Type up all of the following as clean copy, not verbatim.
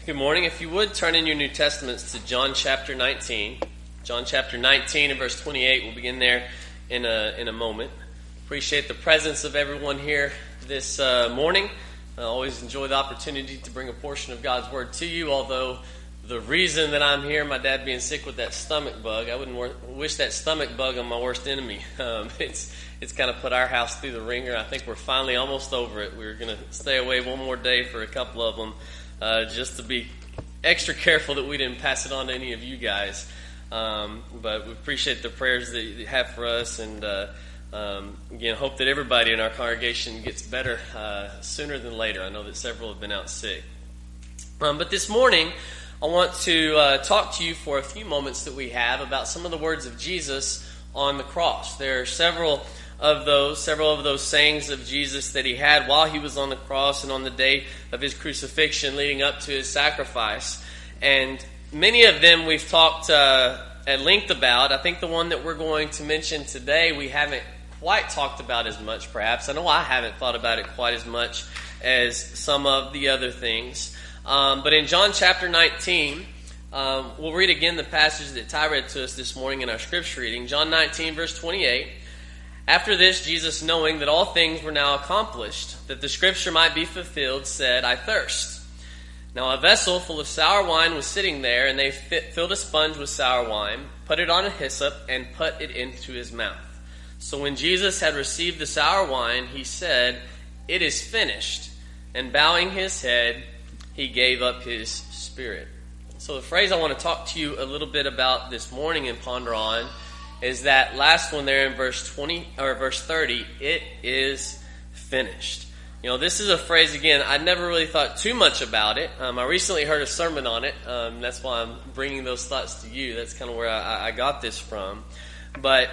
Good morning. If you would, turn in your New Testaments to John chapter 19. John chapter 19 and verse 28. We'll begin there in a moment. Appreciate the presence of everyone here this morning. I always enjoy the opportunity to bring a portion of God's Word to you, although the reason that I'm here, my dad being sick with that stomach bug, I wouldn't wish that stomach bug on my worst enemy. It's kind of put our house through the ringer. I think we're finally almost over it. We're going to stay away one more day for a couple of them, just to be extra careful that we didn't pass it on to any of you guys. But we appreciate the prayers that you have for us, and again, hope that everybody in our congregation gets better sooner than later. I know that several have been out sick. But this morning, I want to talk to you for a few moments that we have about some of the words of Jesus on the cross. There are several of those sayings of Jesus that he had while he was on the cross and on the day of his crucifixion leading up to his sacrifice. And many of them we've talked at length about. I think the one that we're going to mention today we haven't quite talked about as much, perhaps. I know I haven't thought about it quite as much as some of the other things. But in John chapter 19, we'll read again the passage that Ty read to us this morning in our scripture reading. John 19, verse 28. After this, Jesus, knowing that all things were now accomplished, that the scripture might be fulfilled, said, I thirst. Now a vessel full of sour wine was sitting there, and they filled a sponge with sour wine, put it on a hyssop, and put it into his mouth. So when Jesus had received the sour wine, he said, It is finished. And bowing his head, he gave up his spirit. So the phrase I want to talk to you a little bit about this morning and ponder on is that last one there in verse 20 or verse 30. It is finished. You know, this is a phrase, again, I never really thought too much about it. I recently heard a sermon on it. That's why I'm bringing those thoughts to you. That's kind of where I got this from. But,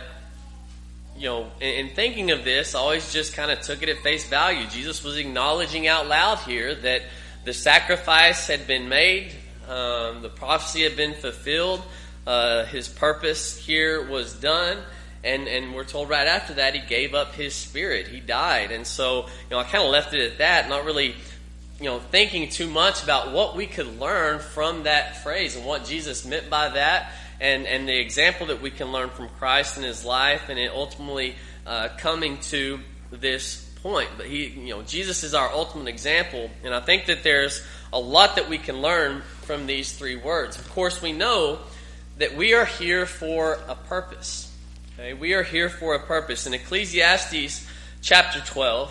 you know, in thinking of this, I always just kind of took it at face value. Jesus was acknowledging out loud here that the sacrifice had been made. The prophecy had been fulfilled. His purpose here was done. And we're told right after that he gave up his spirit. He died. And so, I kind of left it at that, not really, thinking too much about what we could learn from that phrase and what Jesus meant by that, and the example that we can learn from Christ in his life, and it ultimately coming to this point. But Jesus is our ultimate example, and I think that there's a lot that we can learn from these three words. Of course, we know that we are here for a purpose. Okay? We are here for a purpose. In Ecclesiastes chapter 12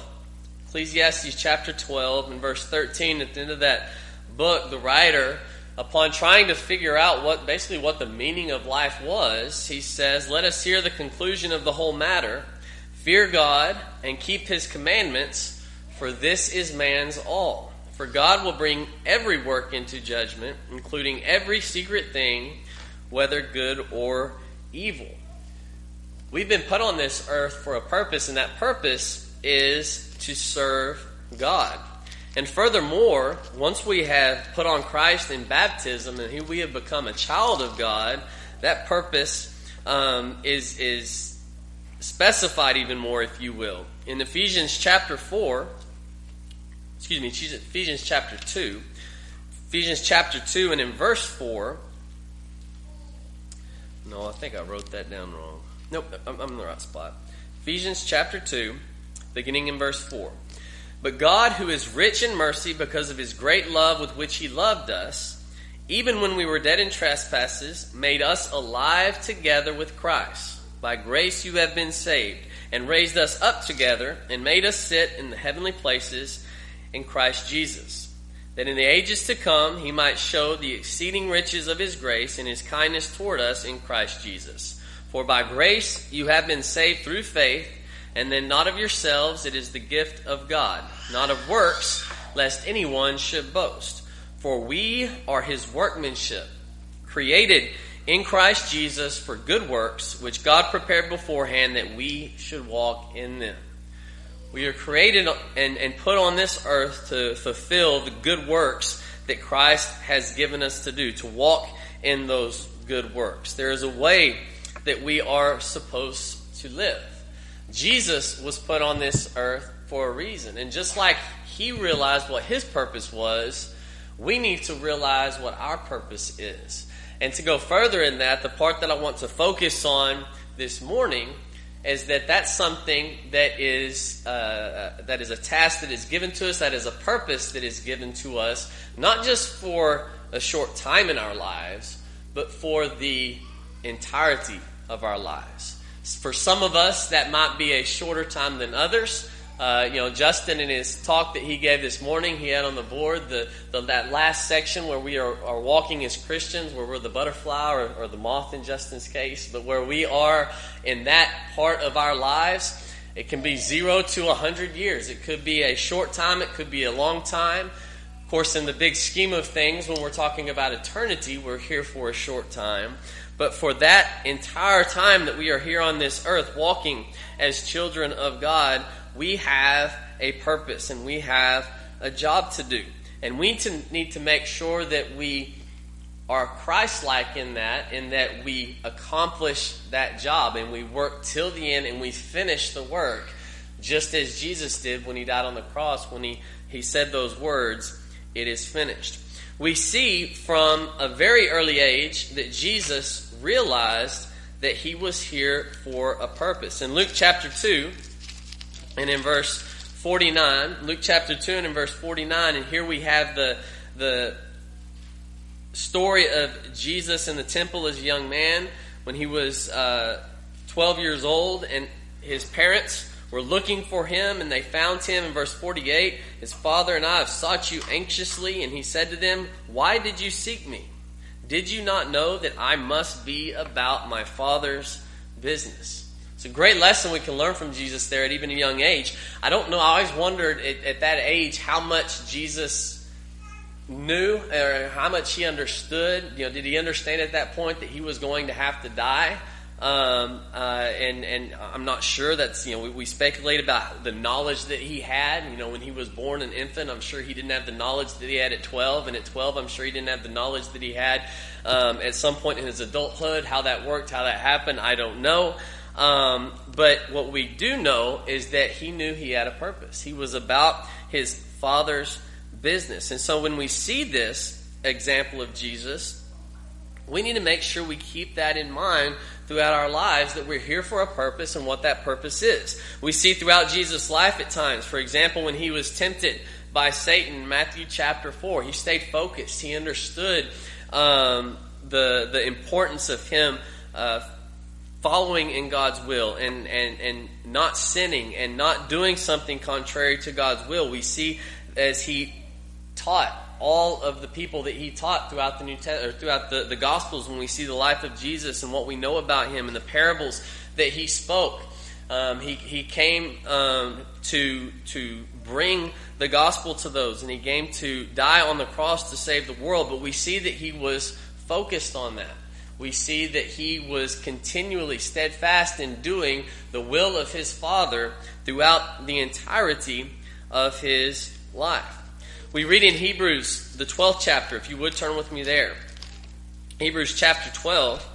and verse 13, at the end of that book, the writer, upon trying to figure out what the meaning of life was, he says, Let us hear the conclusion of the whole matter. Fear God and keep his commandments, for this is man's all. For God will bring every work into judgment, including every secret thing, whether good or evil. We've been put on this earth for a purpose, and that purpose is to serve God. And furthermore, once we have put on Christ in baptism and we have become a child of God, that purpose is specified even more, if you will. In Ephesians chapter 2, and in verse 4, no, I think I wrote that down wrong. Nope, I'm in the right spot. Ephesians chapter 2, beginning in verse 4. But God, who is rich in mercy because of his great love with which he loved us, even when we were dead in trespasses, made us alive together with Christ. By grace you have been saved, and raised us up together, and made us sit in the heavenly places in Christ Jesus, that in the ages to come he might show the exceeding riches of his grace and his kindness toward us in Christ Jesus. For by grace you have been saved through faith, and then not of yourselves, it is the gift of God, not of works, lest anyone should boast. For we are his workmanship, created in Christ Jesus for good works, which God prepared beforehand that we should walk in them. We are created and put on this earth to fulfill the good works that Christ has given us to do, to walk in those good works. There is a way that we are supposed to live. Jesus was put on this earth for a reason. And just like he realized what his purpose was, we need to realize what our purpose is. And to go further in that, the part that I want to focus on this morning is that that's something that is a task that is given to us, that is a purpose that is given to us, not just for a short time in our lives, but for the entirety of our lives. For some of us, that might be a shorter time than others. Justin, in his talk that he gave this morning, he had on the board that last section where we are walking as Christians, where we're the butterfly or the moth in Justin's case, but where we are in that part of our lives. It can be 0 to 100 years. It could be a short time. It could be a long time. Of course, in the big scheme of things, when we're talking about eternity, we're here for a short time. But for that entire time that we are here on this earth, walking as children of God, we have a purpose and we have a job to do. And we need to make sure that we are Christ-like in that we accomplish that job and we work till the end and we finish the work, just as Jesus did when he died on the cross, when he said those words, "It is finished." We see from a very early age that Jesus realized that he was here for a purpose. In Luke chapter 2, and in verse 49, Luke chapter 2 and in verse 49, and here we have the story of Jesus in the temple as a young man when he was 12 years old, and his parents were looking for him, and they found him. In verse 48, his father and I have sought you anxiously, and he said to them, "Why did you seek me? Did you not know that I must be about my Father's business?" It's a great lesson we can learn from Jesus there at even a young age. I don't know, I always wondered at that age how much Jesus knew or how much he understood. Did he understand at that point that he was going to have to die? And I'm not sure. That's we speculate about the knowledge that he had. When he was born an infant, I'm sure he didn't have the knowledge that he had at 12, and at 12, I'm sure he didn't have the knowledge that he had at some point in his adulthood. How that worked, how that happened, I don't know. But what we do know is that he knew he had a purpose. He was about his Father's business. And so when we see this example of Jesus, we need to make sure we keep that in mind throughout our lives, that we're here for a purpose and what that purpose is. We see throughout Jesus' life at times, for example, when he was tempted by Satan in Matthew chapter 4, he stayed focused. He understood the importance of him following in God's will and not sinning and not doing something contrary to God's will. We see as he taught all of the people that he taught throughout throughout the Gospels, when we see the life of Jesus and what we know about him and the parables that he spoke. He came to bring the gospel to those, and he came to die on the cross to save the world. But we see that he was focused on that. We see that he was continually steadfast in doing the will of his Father throughout the entirety of his life. We read in Hebrews, the 12th chapter, if you would turn with me there. Hebrews chapter 12.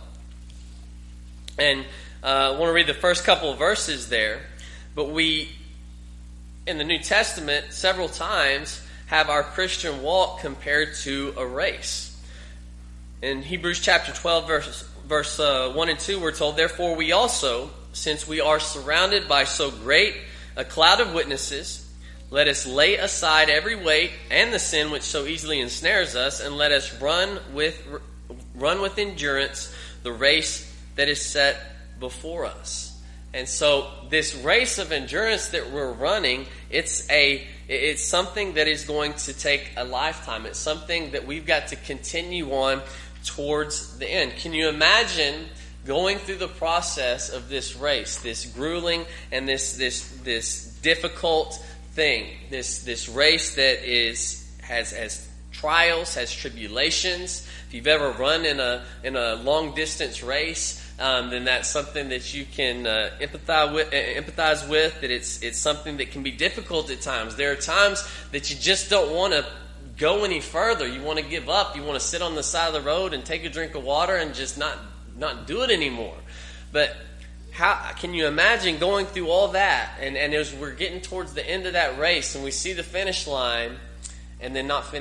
And I want to read the first couple of verses there. But we, in the New Testament, several times have our Christian walk compared to a race. In Hebrews chapter 12, verse 1 and 2, we're told, "Therefore we also, since we are surrounded by so great a cloud of witnesses, let us lay aside every weight and the sin which so easily ensnares us, and let us run with endurance the race that is set before us." And so this race of endurance that we're running, it's something that is going to take a lifetime. It's something that we've got to continue on towards the end. Can you imagine going through the process of this race, this grueling and this difficult thing, this race that has trials, has tribulations? If you've ever run in a long distance race, then that's something that you can empathize with. That it's something that can be difficult at times. There are times that you just don't want to go any further. You want to give up. You want to sit on the side of the road and take a drink of water and just not do it anymore. But how can you imagine going through all that, and as we're getting towards the end of that race and we see the finish line and then not finishing?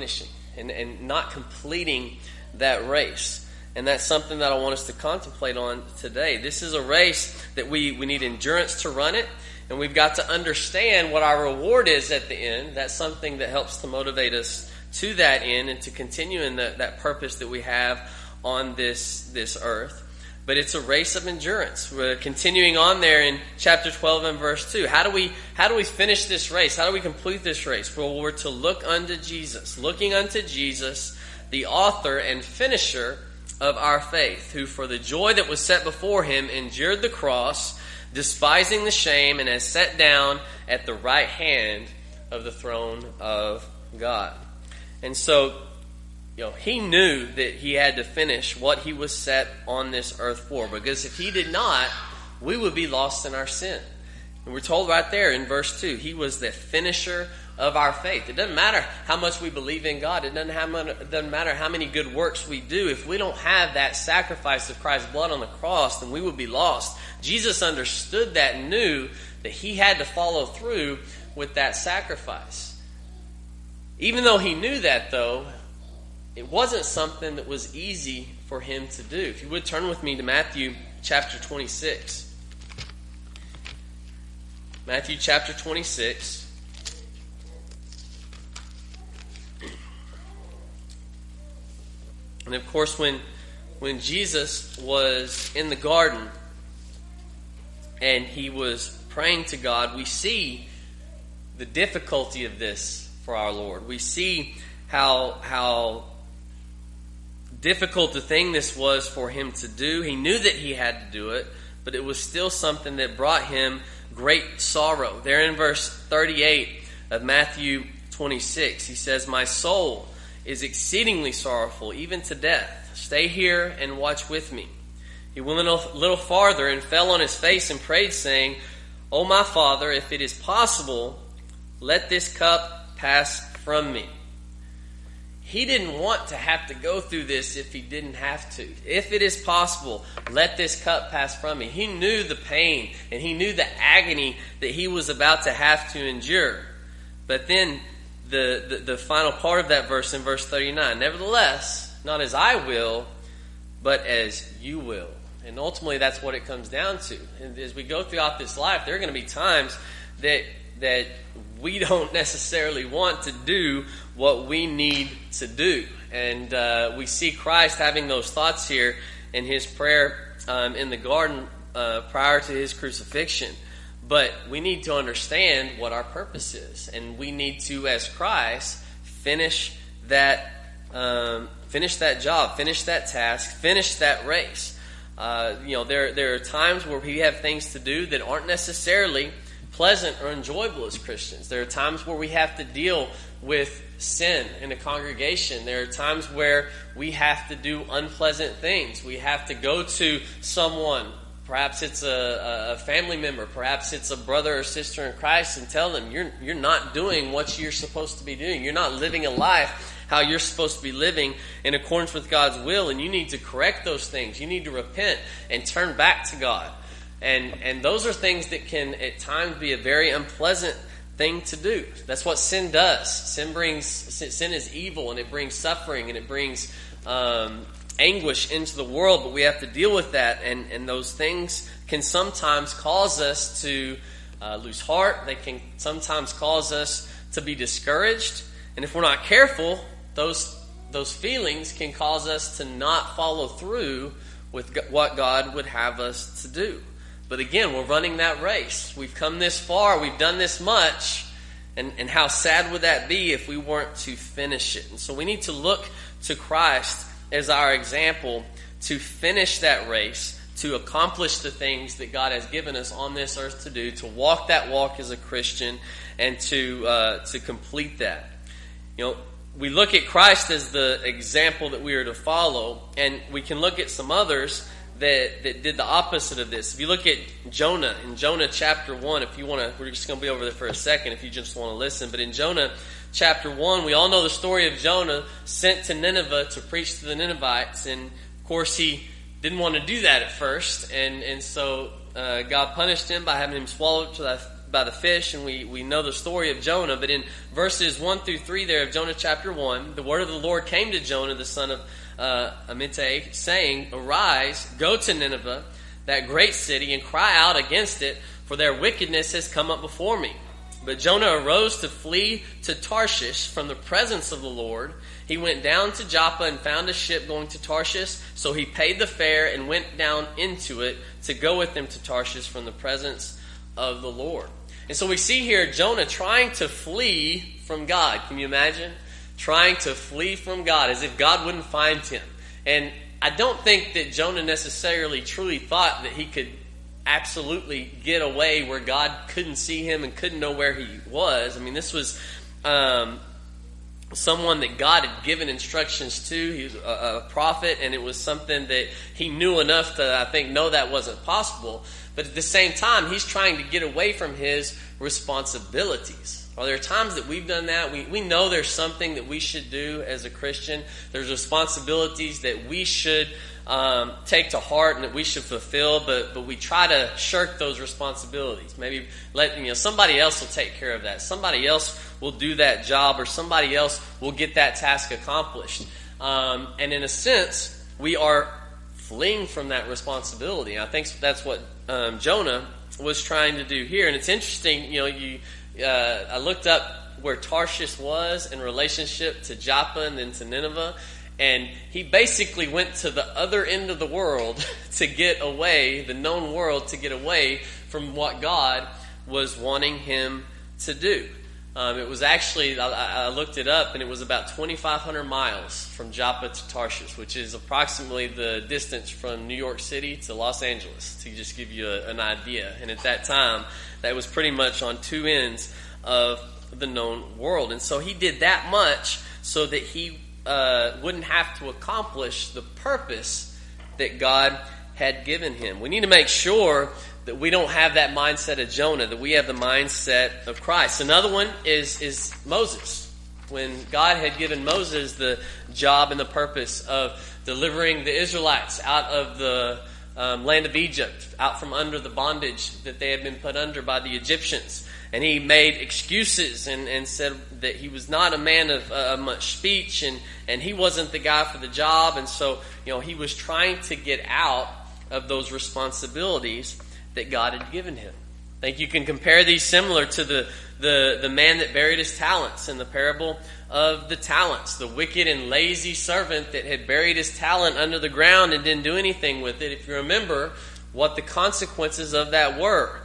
and not completing that race. And that's something that I want us to contemplate on today. This is a race that we need endurance to run it, and we've got to understand what our reward is at the end. That's something that helps to motivate us to that end and to continue in that purpose that we have on this earth. But it's a race of endurance. We're continuing on there in chapter 12 and verse 2. How do we finish this race? How do we complete this race? Well, we're to look unto Jesus. Looking unto Jesus, the author and finisher of our faith, who for the joy that was set before him endured the cross, despising the shame, and has sat down at the right hand of the throne of God. And so, he knew that he had to finish what he was set on this earth for, because if he did not, we would be lost in our sin. And we're told right there in verse 2, he was the finisher of our faith. It doesn't matter how much we believe in God. It doesn't matter how many good works we do. If we don't have that sacrifice of Christ's blood on the cross, then we would be lost. Jesus understood that and knew that he had to follow through with that sacrifice. Even though he knew that, though, it wasn't something that was easy for him to do. If you would turn with me to Matthew chapter 26. Matthew chapter 26. And of course, when Jesus was in the garden and he was praying to God, we see the difficulty of this for our Lord. We see how difficult the thing this was for him to do. He knew that he had to do it, but it was still something that brought him great sorrow. There in verse 38 of Matthew 26, he says, "My soul is exceedingly sorrowful, even to death. Stay here and watch with me." He went a little farther and fell on his face and prayed, saying, "O my Father, if it is possible, let this cup pass from me." He didn't want to have to go through this if he didn't have to. If it is possible, let this cup pass from me. He knew the pain and he knew the agony that he was about to have to endure. But then the final part of that verse in verse 39, "Nevertheless, not as I will, but as you will." And ultimately that's what it comes down to. And as we go throughout this life, there are going to be times that we don't necessarily want to do what we need to do. And we see Christ having those thoughts here in his prayer in the garden prior to his crucifixion. But we need to understand what our purpose is. And we need to, as Christ, finish that job, finish that task, finish that race. There are times where we have things to do that aren't necessarily pleasant or enjoyable as Christians. There are times where we have to deal with sin in a congregation. There are times where we have to do unpleasant things. We have to go to someone, perhaps it's a family member, perhaps it's a brother or sister in Christ, and tell them you're not doing what you're supposed to be doing. You're not living a life how you're supposed to be living in accordance with God's will, and you need to correct those things. You need to repent and turn back to God. And those are things that can at times be a very unpleasant thing to do. That's what sin does. Sin is evil, and it brings suffering, and it brings anguish into the world, but we have to deal with that, and those things can sometimes cause us to lose heart. They can sometimes cause us to be discouraged, and if we're not careful, those feelings can cause us to not follow through with what God would have us to do. But again, we're running that race. We've come this far. We've done this much. And how sad would that be if we weren't to finish it? And so we need to look to Christ as our example to finish that race, to accomplish the things that God has given us on this earth to do, to walk that walk as a Christian, and to complete that. We look at Christ as the example that we are to follow, and we can look at some others that did the opposite of this. If you look at Jonah, in Jonah chapter 1, if you want to, we're just going to be over there for a second if you just want to listen. But in Jonah chapter 1, we all know the story of Jonah sent to Nineveh to preach to the Ninevites. And of course, he didn't want to do that at first. And so God punished him by having him swallowed by the fish, and we know the story of Jonah. But in verses 1 through 3 there of Jonah chapter 1, the word of the Lord came to Jonah, the son of Amittai, saying, "Arise, go to Nineveh, that great city, and cry out against it, for their wickedness has come up before me." But Jonah arose to flee to Tarshish from the presence of the Lord. He went down to Joppa and found a ship going to Tarshish. So he paid the fare and went down into it to go with them to Tarshish from the presence of the Lord. And so we see here Jonah trying to flee from God. Can you imagine? Trying to flee from God as if God wouldn't find him. And I don't think that Jonah necessarily truly thought that he could absolutely get away where God couldn't see him and couldn't know where he was. I mean, this was someone that God had given instructions to. He was a prophet, and it was something that he knew enough to, I think, know that wasn't possible. But at the same time, he's trying to get away from his responsibilities. Are there times that we've done that? We know there's something that we should do as a Christian. There's responsibilities that we should take to heart and that we should fulfill, but we try to shirk those responsibilities. Maybe somebody else will take care of that. Somebody else will do that job, or somebody else will get that task accomplished. And in a sense, we are fleeing from that responsibility. I think that's what Jonah was trying to do here. And it's interesting, I looked up where Tarshish was in relationship to Joppa and then to Nineveh. And he basically went to the other end of the world to get away, the known world, to get away from what God was wanting him to do. It was actually, I looked it up, and it was about 2,500 miles from Joppa to Tarshish, which is approximately the distance from New York City to Los Angeles, to just give you an idea. And at that time, that was pretty much on two ends of the known world. And so he did that much so that he wouldn't have to accomplish the purpose that God had given him. We need to make sure that we don't have that mindset of Jonah, that we have the mindset of Christ. Another one is Moses. When God had given Moses the job and the purpose of delivering the Israelites out of the land of Egypt, out from under the bondage that they had been put under by the Egyptians. And he made excuses and said that he was not a man of much speech, and he wasn't the guy for the job. And so, he was trying to get out of those responsibilities that God had given him. I think you can compare these similar to the man that buried his talents in the parable of the talents. The wicked and lazy servant that had buried his talent under the ground and didn't do anything with it. If you remember what the consequences of that were.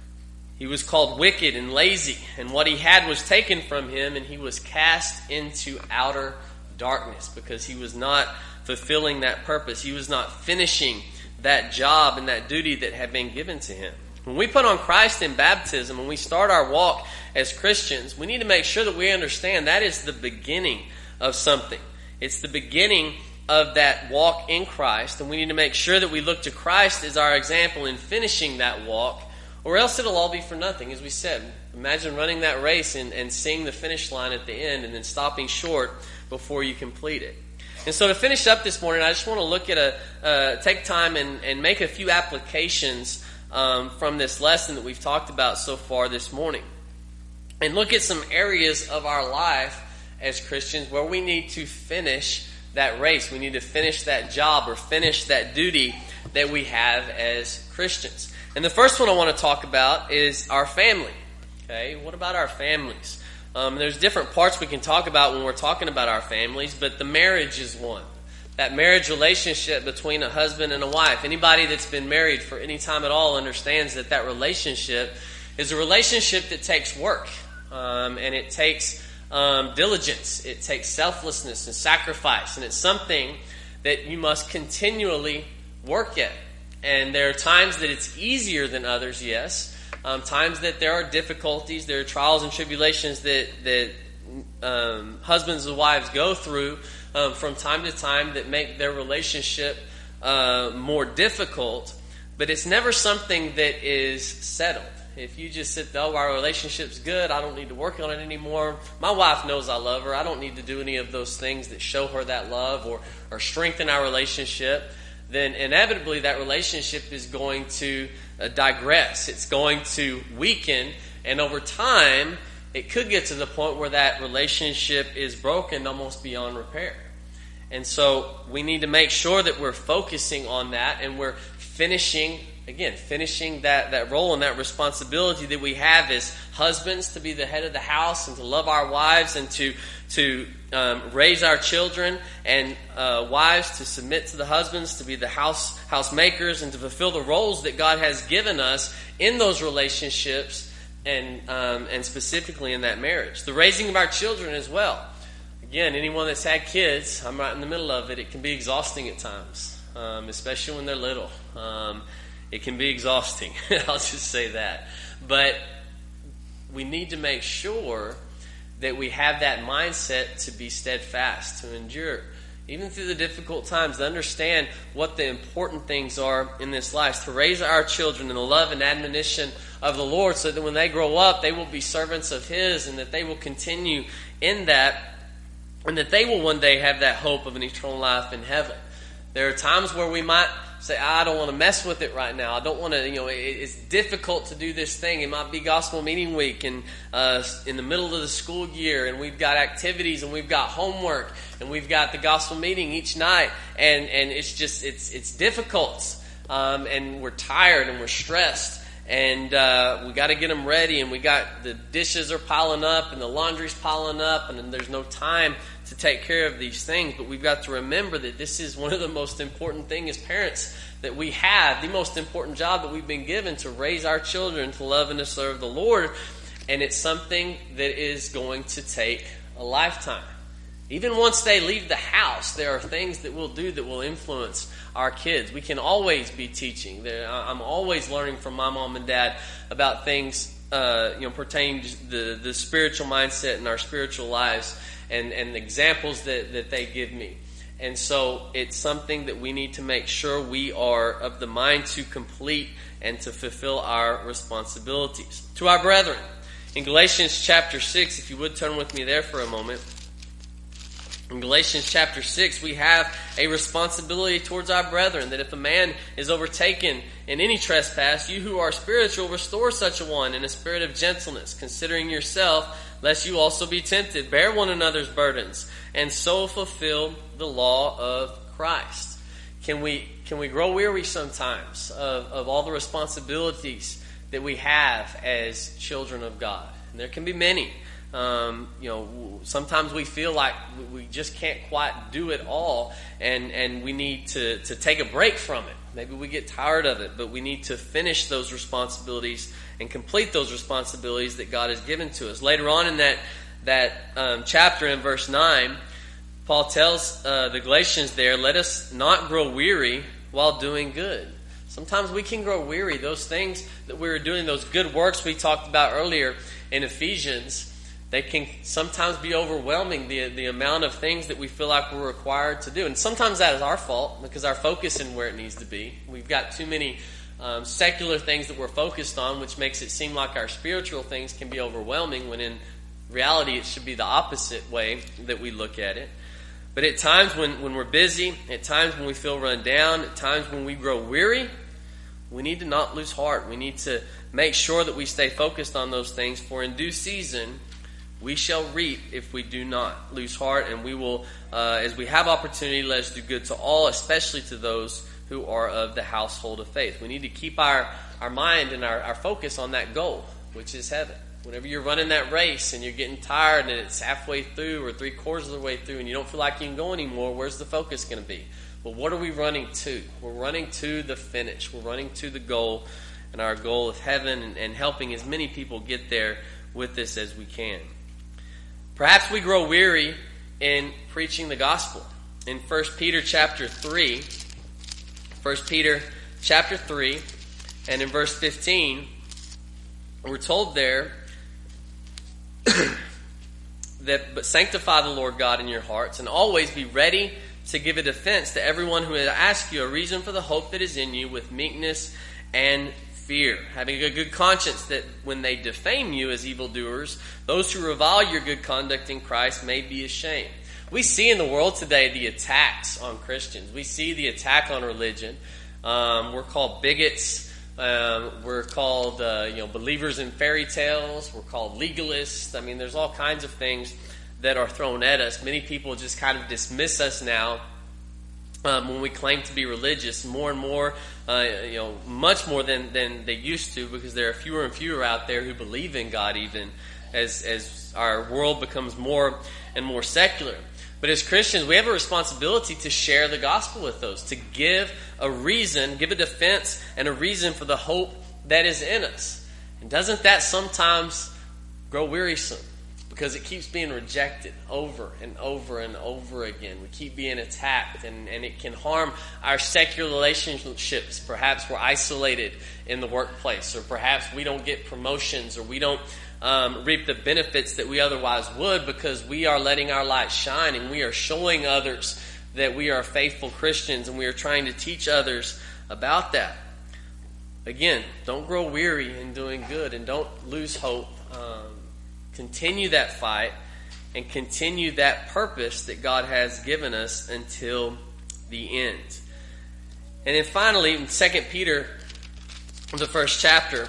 He was called wicked and lazy, and what he had was taken from him, and he was cast into outer darkness because he was not fulfilling that purpose. He was not finishing that job and that duty that had been given to him. When we put on Christ in baptism, when we start our walk as Christians, we need to make sure that we understand that is the beginning of something. It's the beginning of that walk in Christ, and we need to make sure that we look to Christ as our example in finishing that walk, or else it'll all be for nothing. As we said, imagine running that race and seeing the finish line at the end and then stopping short before you complete it. And so to finish up this morning, I just want to look at take time and make a few applications from this lesson that we've talked about so far this morning. And look at some areas of our life as Christians where we need to finish that race. We need to finish that job or finish that duty that we have as Christians. And the first one I want to talk about is our family. Okay, what about our families? There's different parts we can talk about when we're talking about our families, but the marriage is one. That marriage relationship between a husband and a wife. Anybody that's been married for any time at all understands that relationship is a relationship that takes work. And it takes diligence. It takes selflessness and sacrifice. And it's something that you must continually work at. And there are times that it's easier than others, yes. Times that there are difficulties, there are trials and tribulations that husbands and wives go through from time to time that make their relationship more difficult. But it's never something that is settled. If you just sit there, our relationship's good, I don't need to work on it anymore. My wife knows I love her. I don't need to do any of those things that show her that love or strengthen our relationship. Then inevitably that relationship is going to digress. It's going to weaken, And over time, it could get to the point where that relationship is broken almost beyond repair. And so we need to make sure that we're focusing on that and we're finishing that role and that responsibility that we have as husbands to be the head of the house and to love our wives and to raise our children, and wives to submit to the husbands, to be the house makers, and to fulfill the roles that God has given us in those relationships and specifically in that marriage. The raising of our children as well. Again, anyone that's had kids, I'm right in the middle of it. It can be exhausting at times, especially when they're little. It can be exhausting. I'll just say that. But we need to make sure that we have that mindset to be steadfast, to endure, even through the difficult times, to understand what the important things are in this life, to raise our children in the love and admonition of the Lord so that when they grow up, they will be servants of His, and that they will continue in that, and that they will one day have that hope of an eternal life in heaven. There are times where we might say, I don't want to mess with it right now. I don't want to, it's difficult to do this thing. It might be gospel meeting week and in the middle of the school year, and we've got activities and we've got homework and we've got the gospel meeting each night, and it's difficult, and we're tired and we're stressed. And we got to get them ready, and we got the dishes are piling up, and the laundry's piling up, and then there's no time to take care of these things. But we've got to remember that this is one of the most important things as parents that we have, the most important job that we've been given, to raise our children to love and to serve the Lord. And it's something that is going to take a lifetime. Even once they leave the house, there are things that we'll do that will influence our kids. We can always be teaching. I'm always learning from my mom and dad about things pertaining to the spiritual mindset and our spiritual lives, and the examples that they give me. And so it's something that we need to make sure we are of the mind to complete and to fulfill our responsibilities. To our brethren, in Galatians chapter 6, if you would turn with me there for a moment. In Galatians chapter 6, we have a responsibility towards our brethren, that if a man is overtaken in any trespass, you who are spiritual, restore such a one in a spirit of gentleness, considering yourself, lest you also be tempted. Bear one another's burdens, and so fulfill the law of Christ. Can we grow weary sometimes of all the responsibilities that we have as children of God? And there can be many. Sometimes we feel like we just can't quite do it all, and we need to take a break from it. Maybe we get tired of it, but we need to finish those responsibilities and complete those responsibilities that God has given to us. Later on in that chapter, in verse 9, Paul tells the Galatians there, let us not grow weary while doing good. Sometimes we can grow weary. Those things that we were doing, those good works we talked about earlier in Ephesians, they can sometimes be overwhelming, the amount of things that we feel like we're required to do. And sometimes that is our fault, because our focus isn't where it needs to be. We've got too many secular things that we're focused on, which makes it seem like our spiritual things can be overwhelming, when in reality it should be the opposite way that we look at it. But at times when we're busy, at times when we feel run down, at times when we grow weary, we need to not lose heart. We need to make sure that we stay focused on those things, for in due season we shall reap if we do not lose heart, and we will, as we have opportunity, let us do good to all, especially to those who are of the household of faith. We need to keep our mind and our focus on that goal, which is heaven. Whenever you're running that race and you're getting tired and it's halfway through or 3/4 of the way through and you don't feel like you can go anymore, where's the focus going to be? Well, what are we running to? We're running to the finish. We're running to the goal, and our goal is heaven, and helping as many people get there with this as we can. Perhaps we grow weary in preaching the gospel. In 1 Peter chapter 3, and in verse 15, we're told there that, but sanctify the Lord God in your hearts, and always be ready to give a defense to everyone who will ask you a reason for the hope that is in you, with meekness and fear, having a good conscience, that when they defame you as evildoers, those who revile your good conduct in Christ may be ashamed. We see in the world today the attacks on Christians. We see the attack on religion. We're called bigots. We're called believers in fairy tales. We're called legalists. I mean, there's all kinds of things that are thrown at us. Many people just kind of dismiss us now when we claim to be religious, more and more, much more than they used to, because there are fewer and fewer out there who believe in God, even as our world becomes more and more secular. But as Christians, we have a responsibility to share the gospel with those, to give a reason, give a defense and a reason for the hope that is in us. And doesn't that sometimes grow wearisome? Because it keeps being rejected over and over and over again. We keep being attacked, and it can harm our secular relationships. Perhaps we're isolated in the workplace, or perhaps we don't get promotions, or we don't reap the benefits that we otherwise would, because we are letting our light shine, and we are showing others that we are faithful Christians, and we are trying to teach others about that. Again, don't grow weary in doing good, and don't lose hope. Continue that fight and continue that purpose that God has given us until the end. And then finally, in 2 Peter, the first chapter,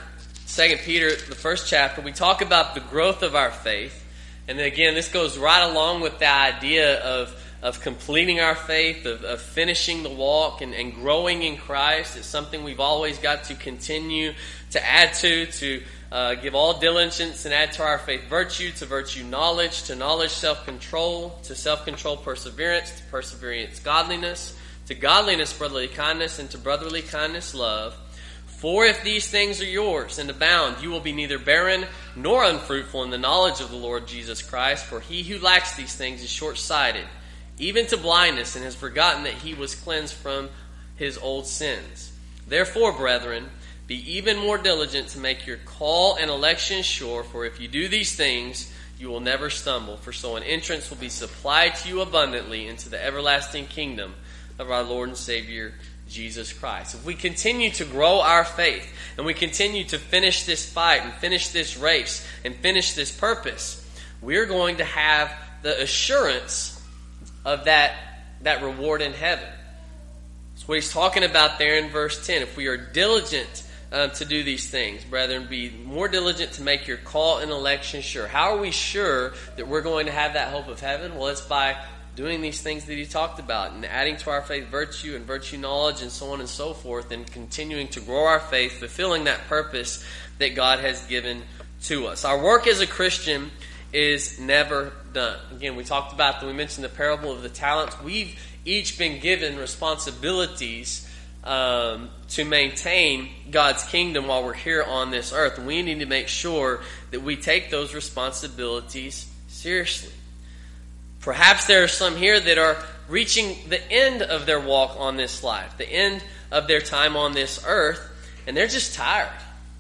we talk about the growth of our faith. And again, this goes right along with the idea of completing our faith, of finishing the walk and growing in Christ. It's something we've always got to continue to add to give all diligence and add to our faith virtue, to virtue knowledge, to knowledge self-control, to self-control perseverance, to perseverance godliness, to godliness brotherly kindness, and to brotherly kindness love. For if these things are yours and abound, you will be neither barren nor unfruitful in the knowledge of the Lord Jesus Christ. For he who lacks these things is short-sighted, even to blindness, and has forgotten that he was cleansed from his old sins. Therefore, brethren, be even more diligent to make your call and election sure, for if you do these things, you will never stumble. For so an entrance will be supplied to you abundantly into the everlasting kingdom of our Lord and Savior, Jesus Christ. If we continue to grow our faith, and we continue to finish this fight, and finish this race, and finish this purpose, we're going to have the assurance of that reward in heaven. That's what he's talking about there in verse 10. If we are diligent to do these things, brethren, be more diligent to make your call and election sure. How are we sure that we're going to have that hope of heaven? Well, it's by doing these things that he talked about, and adding to our faith virtue and virtue knowledge, and so on and so forth, and continuing to grow our faith, fulfilling that purpose that God has given to us. Our work as a Christian is never done. Again, we mentioned the parable of the talents. We've each been given responsibilities to maintain God's kingdom while we're here on this earth. And we need to make sure that we take those responsibilities seriously. Perhaps there are some here that are reaching the end of their walk on this life, the end of their time on this earth, and they're just tired.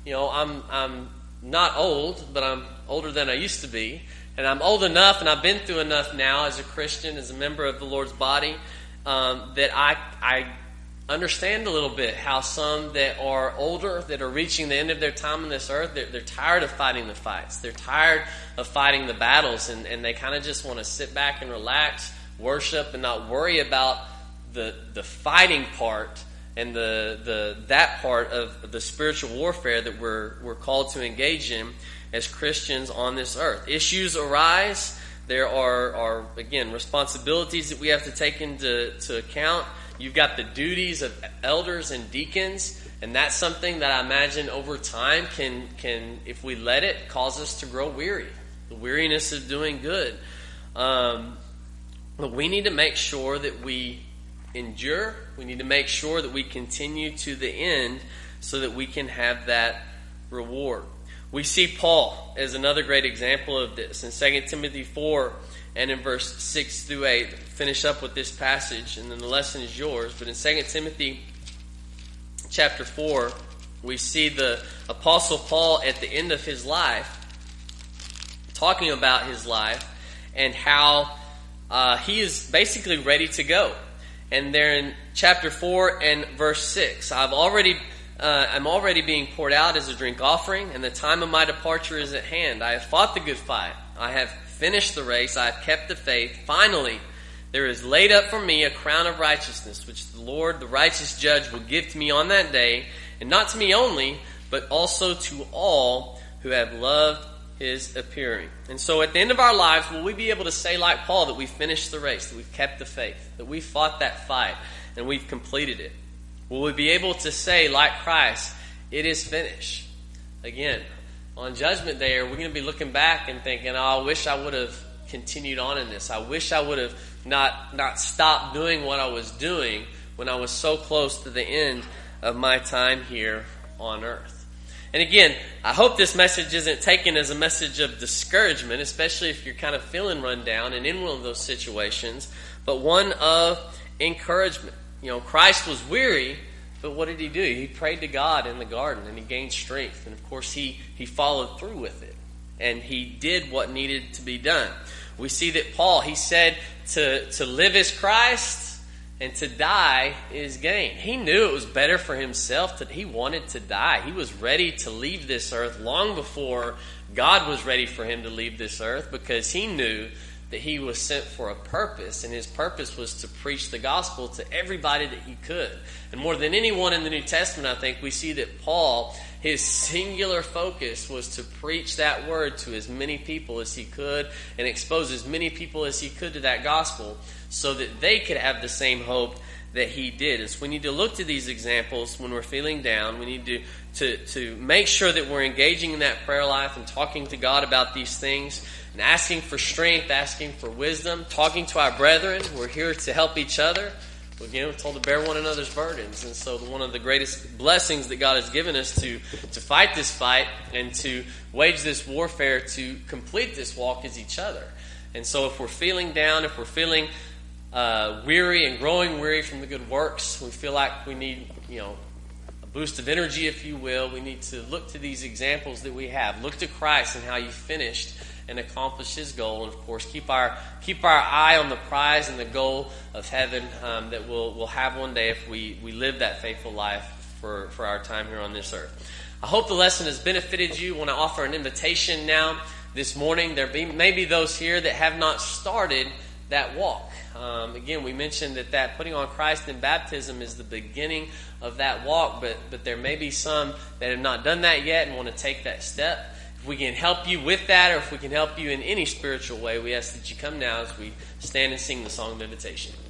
I'm not old, but I'm older than I used to be. And I'm old enough, and I've been through enough now as a Christian, as a member of the Lord's body, that I understand a little bit how some that are older, that are reaching the end of their time on this earth, they're tired of fighting the fights. They're tired of fighting the battles, and they kind of just want to sit back and relax, worship, and not worry about the fighting part and that part of the spiritual warfare that we're called to engage in as Christians on this earth. Issues arise. There are again, responsibilities that we have to take into account. You've got the duties of elders and deacons, and that's something that I imagine over time can, if we let it, cause us to grow weary. The weariness of doing good. But we need to make sure that we endure. We need to make sure that we continue to the end so that we can have that reward. We see Paul as another great example of this. In 2 Timothy 4 and in verse 6 through 8, finish up with this passage, and then the lesson is yours. But in 2 Timothy chapter 4, we see the Apostle Paul at the end of his life, talking about his life, and how he is basically ready to go. And there in chapter 4 and verse 6, I'm already being poured out as a drink offering, and the time of my departure is at hand. I have fought the good fight. I have finished the race. I have kept the faith. Finally, There is laid up for me a crown of righteousness, which the Lord, the righteous judge, will give to me on that day, and not to me only, but also to all who have loved his appearing. And so at the end of our lives, will we be able to say like Paul that we've finished the race, that we've kept the faith, that we fought that fight, and we've completed it? Will we be able to say like Christ, it is finished? Again, on Judgment Day, are we going to be looking back and thinking, oh, I wish I would have continued on in this. I wish I would have not stopped doing what I was doing when I was so close to the end of my time here on earth. And again, I hope this message isn't taken as a message of discouragement, especially if you're kind of feeling run down and in one of those situations, but one of encouragement. You know, Christ was weary, but what did he do? He prayed to God in the garden, and he gained strength. And of course, he followed through with it, and he did what needed to be done. We see that Paul, he said to live is Christ, and to die is gain. He knew it was better for himself, that he wanted to die. He was ready to leave this earth long before God was ready for him to leave this earth, because he knew that he was sent for a purpose, and his purpose was to preach the gospel to everybody that he could. And more than anyone in the New Testament, I think we see that Paul, his singular focus was to preach that word to as many people as he could and expose as many people as he could to that gospel so that they could have the same hope that he did. And so we need to look to these examples when we're feeling down. We need to make sure that we're engaging in that prayer life and talking to God about these things and asking for strength, asking for wisdom, talking to our brethren. We're here to help each other. Again, we're told to bear one another's burdens. And so one of the greatest blessings that God has given us to fight this fight and to wage this warfare, to complete this walk, is each other. And so if we're feeling down, if we're feeling weary and growing weary from the good works, we feel like we need, a boost of energy, if you will, we need to look to these examples that we have. Look to Christ and how he finished and accomplished his goal, and of course keep our eye on the prize and the goal of heaven that we'll have one day if we live that faithful life for our time here on this earth. I hope the lesson has benefited you. I want to offer an invitation now this morning. There may be those here that have not started that walk. Again, we mentioned that putting on Christ in baptism is the beginning of that walk, but there may be some that have not done that yet and want to take that step. If we can help you with that, or if we can help you in any spiritual way, we ask that you come now as we stand and sing the song of invitation.